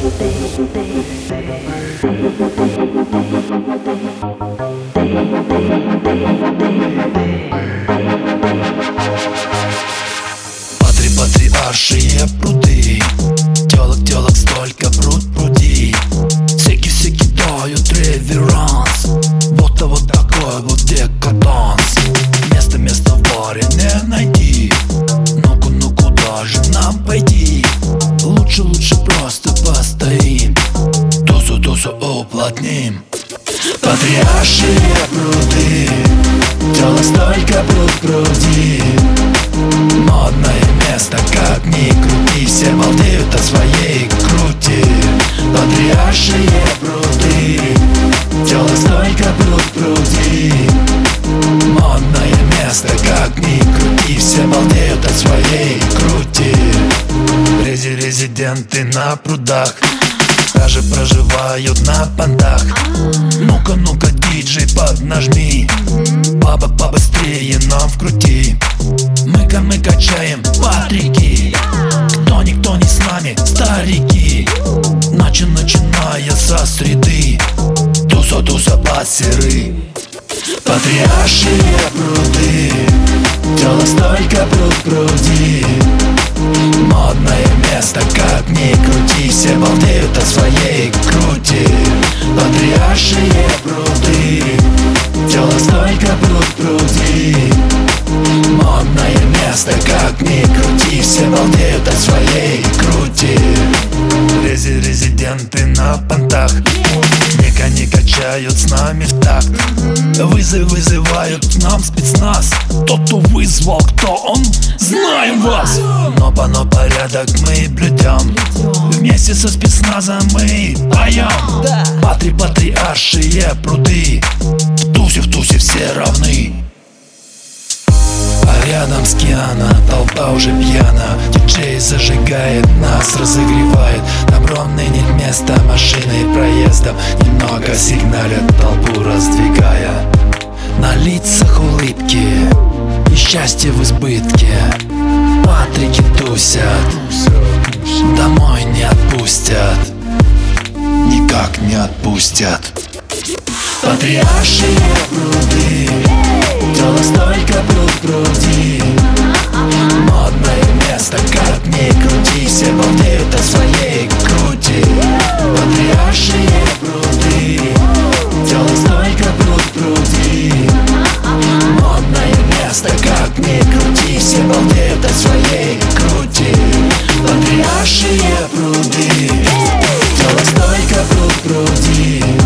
Патриаршие пруды, телок столько пруди. Всеки дают реверанс. Вот такой вот декаданс. Место в баре не найти. Ну куда же нам пойти? Лучше просто постоим. Тусу уплотним. Патриаршие пруды, телок столько пруди. Модное место, как ни крути, все балдеют от своей крути. Патриаршие пруды, телок столько пруди. Модное место, как ни крути, все балдеют от своей крути. Резиденты на прудах, даже проживают на понтах. Ну-ка, диджей, поднажми, побыстрее нам вкрути. Мы качаем патрики, никто не с нами, старики. Начиная со среды, туса басеры. Патриаршие пруды, телок столько пруди. Модное место, как ни крути, все балдеют от своей крути. Патриаршие пруды, телок столько пруди. Модное место, как ни крути, все балдеют от своей крути. Резиденты на понтах, не качают с нами в такт. Вызывают к нам спецназ. Тот, кто вызвал, кто он, знаем вас. Но порядок мы блюдем. Вместе со спецназом мы поем. Патриаршие пруды, в тусе все равны. А рядом с Киана толпа уже пьяна. Диджей зажигает нас, разогревает. Там ровно нет места машины проездом. Немного сигналят, толпу раздвигая. На лицах улыбки и счастье в избытке. Патрики тусят, домой не отпустят, никак не отпустят. Патриаршие пруды, телок столько пруди. Модное место, как ни крути, все балдеют от своей крути. Патриаршие пруды, телок столько пруди. Модное место, как ни крути, все балдеют от своей крути. Патриаршие пруды, телок столько пруди.